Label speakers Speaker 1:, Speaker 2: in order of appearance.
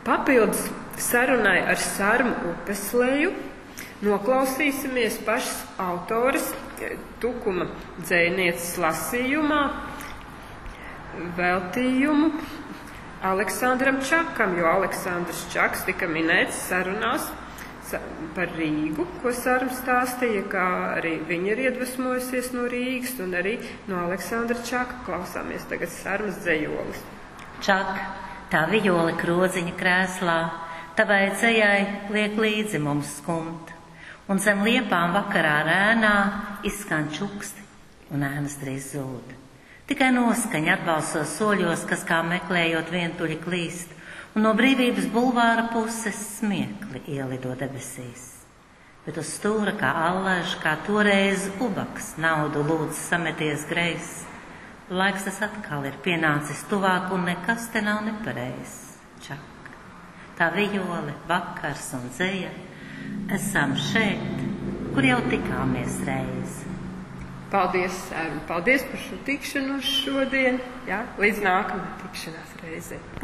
Speaker 1: Papildus sarunai ar Sarmu upesleju noklausīsimies pašas autoras Tukuma dzejnieces lasījumā veltījumu Aleksandram Čakam, jo Aleksandrs Čaks tika minēts sarunās par Rīgu, ko Sarma stāstīja, kā arī viņa ir iedvesmojusies no Rīgas, un arī no Aleksandra Čaka klausāmies tagad Sarmas dzejolis.
Speaker 2: Čak, tā vijole krodziņa krēslā, tavai dzejai liek līdzi mums skumt, un zem liepām vakarā rēnā izskan čuksti, un ēnas drīz zūd. Tikai noskaņa atbalsos soļos, kas kā meklējot vientuļi klīst, un no Brīvības bulvāra puses smiekli ielido debesīs. Bet uz stūra kā allaž, kā toreiz ubaks naudu lūdz sameties greis. Laiks tas atkal ir pienācis tuvāk, un nekas te nav nepareizs. Čak, tā vijole, vakars un dzeja, esam šeit, kur jau tikāmies reiz.
Speaker 1: Paldies, Sarma, paldies par šo tikšanos šodien, jā, līdz nākamajai tikšanās reizei.